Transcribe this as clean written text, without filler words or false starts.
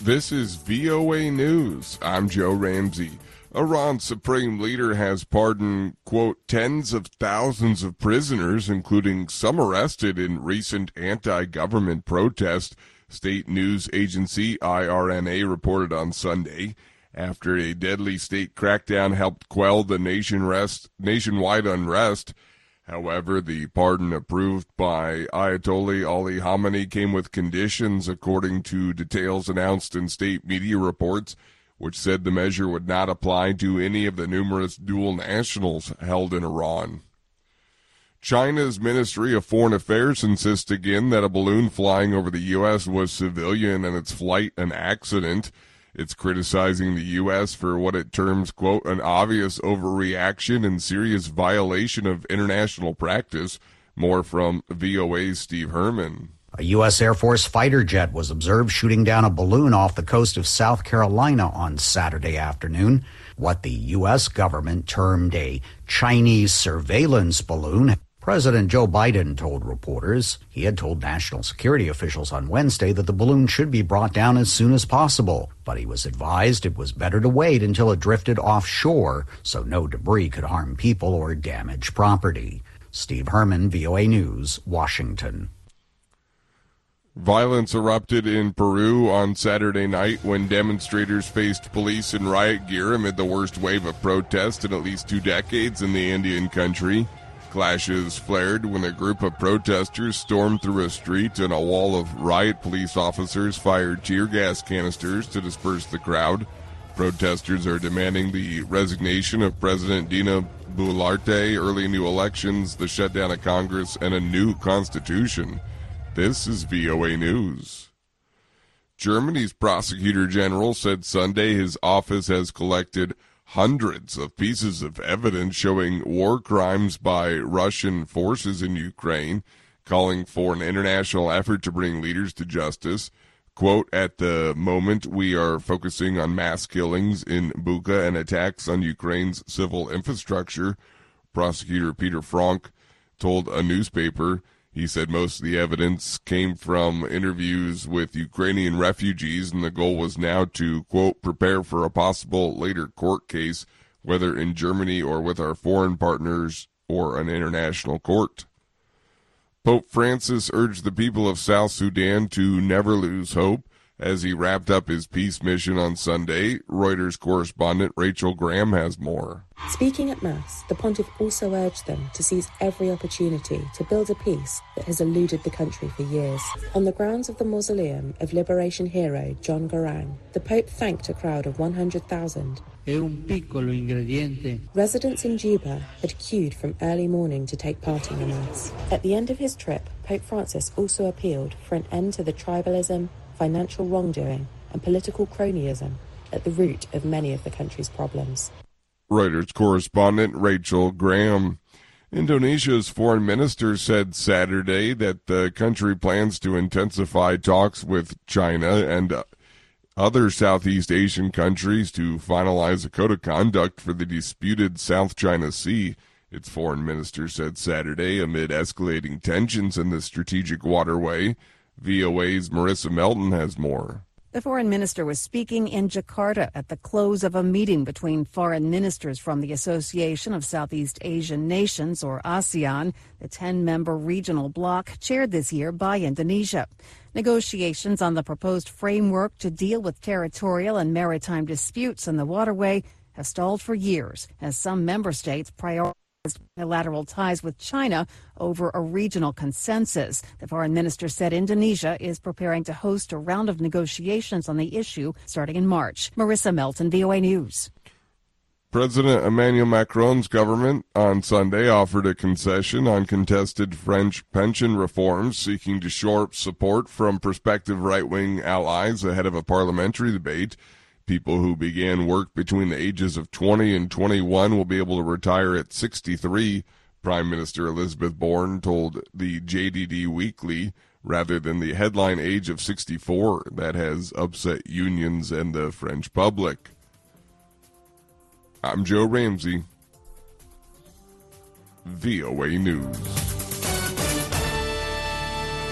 This is VOA News. I'm Joe Ramsey. Iran's supreme leader has pardoned, quote, tens of thousands of prisoners, including some arrested in recent anti-government protests, state news agency IRNA reported on Sunday. After a deadly state crackdown helped quell the nationwide unrest. However, the pardon approved by Ayatollah Ali Khamenei came with conditions, according to details announced in state media reports, which said the measure would not apply to any of the numerous dual nationals held in Iran. China's Ministry of Foreign Affairs insists again that a balloon flying over the U.S. was civilian and its flight an accident. It's criticizing the U.S. for what it terms, quote, an obvious overreaction and serious violation of international practice. More from VOA's Steve Herman. A U.S. Air Force fighter jet was observed shooting down a balloon off the coast of South Carolina on Saturday afternoon. What the U.S. government termed a Chinese surveillance balloon. President Joe Biden told reporters he had told national security officials on Wednesday that the balloon should be brought down as soon as possible, but he was advised it was better to wait until it drifted offshore so no debris could harm people or damage property. Steve Herman, VOA News, Washington. Violence erupted in Peru on Saturday night when demonstrators faced police in riot gear amid the worst wave of protest in at least 2 decades in the Andean country. Clashes flared when a group of protesters stormed through a street and a wall of riot police officers fired tear gas canisters to disperse the crowd. Protesters are demanding the resignation of President Dina Boluarte, early new elections, the shutdown of Congress, and a new constitution. This is VOA News. Germany's prosecutor general said Sunday his office has collected hundreds of pieces of evidence showing war crimes by Russian forces in Ukraine, calling for an international effort to bring leaders to justice. Quote, at the moment, we are focusing on mass killings in Bucha and attacks on Ukraine's civil infrastructure, Prosecutor Peter Frank told a newspaper. He said most of the evidence came from interviews with Ukrainian refugees, and the goal was now to, quote, prepare for a possible later court case, whether in Germany or with our foreign partners or an international court. Pope Francis urged the people of South Sudan to never lose hope as he wrapped up his peace mission on Sunday. Reuters correspondent Rachel Graham has more. Speaking at Mass, the pontiff also urged them to seize every opportunity to build a peace that has eluded the country for years. On the grounds of the mausoleum of liberation hero John Garang, the Pope thanked a crowd of 100,000. Residents in Juba had queued from early morning to take part in the Mass. At the end of his trip, Pope Francis also appealed for an end to the tribalism, financial wrongdoing, and political cronyism at the root of many of the country's problems. Reuters correspondent Rachel Graham. Indonesia's foreign minister said Saturday that the country plans to intensify talks with China and other Southeast Asian countries to finalize a code of conduct for the disputed South China Sea. Its foreign minister said Saturday amid escalating tensions in the strategic waterway. VOA's Marissa Melton has more. The foreign minister was speaking in Jakarta at the close of a meeting between foreign ministers from the Association of Southeast Asian Nations, or ASEAN, the 10-member regional bloc chaired this year by Indonesia. Negotiations on the proposed framework to deal with territorial and maritime disputes in the waterway have stalled for years as some member states prioritize bilateral ties with China over a regional consensus. The foreign minister said Indonesia is preparing to host a round of negotiations on the issue starting in March. Marissa Melton, VOA News. President Emmanuel Macron's government on Sunday offered a concession on contested French pension reforms, seeking to shore up support from prospective right-wing allies ahead of a parliamentary debate. People who began work between the ages of 20 and 21 will be able to retire at 63, Prime Minister Elizabeth Borne told the JDD Weekly, rather than the headline age of 64 that has upset unions and the French public. I'm Joe Ramsey, VOA News.